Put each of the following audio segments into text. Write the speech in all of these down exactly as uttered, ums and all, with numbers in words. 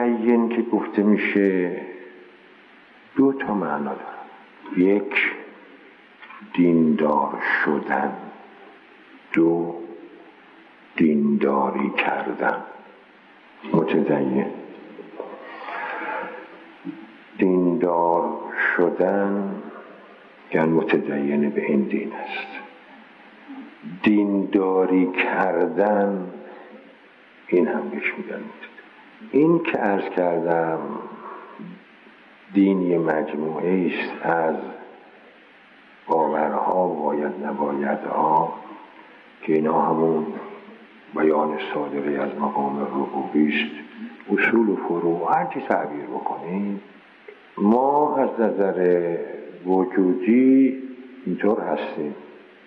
متدین که گفته میشه دو تا معنا داره. یک، دیندار شدن. دو، دینداری کردن. متدین، دیندار شدن یعنی متدین به این دین است. دینداری کردن این هم بهش میگن متدین. این که عرض کردم دین یه مجموعه است از باورها و باید نبایدها که اینا همون بیان صادره از مقام ربوبی است. اصول و فروع هر چی تعبیر بکنیم، ما از نظر وجودی اینطور هستیم.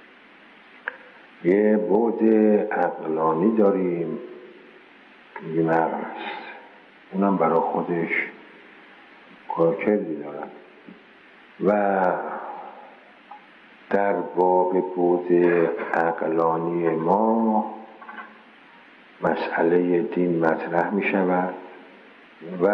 یه بعد عقلانی داریم که میگیم عقل است، اونم برای خودش کارکردی دارد و در باب بعد عقلانی ما مسئله دین مطرح می شود و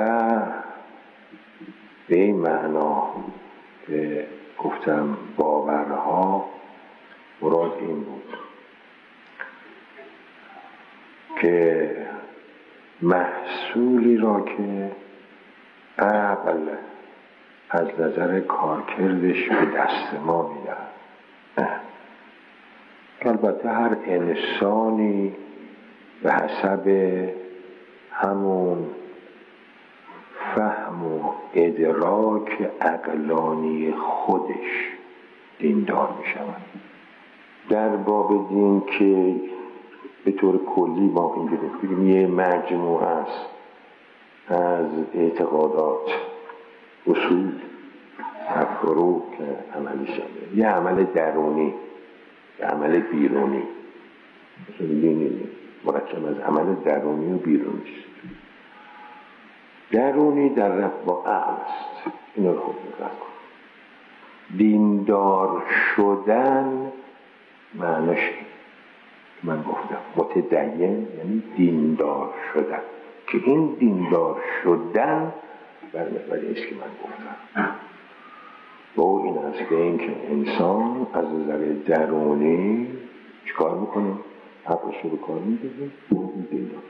به این معنا که گفتم باورها مراد این بود که محصولی را که عقل از نظر کارکردش به دست ما میدهد. البته هر انسانی به حسب همون فهم و ادراک عقلانی خودش دیندار می شود. در باب دین که به طور کلی ما اینجوری بگیم یه مجموعه است از اعتقادات، اصول و فروع که عملی شده. یه عمل درونی، یه عمل بیرونی. مثل دینی مرکب از عمل درونی و بیرونی است. درونی در رفت با عقل است، این رو خوب نگاه کن. دیندار شدن معناش من گفتم متدین یعنی دیندار شدن، که این دیندار شدن بر محوری است که من گفتم. با این است که این که انسان از نظر درونی چیکار میکنه؟ عقلش رو کار میده و این دیندار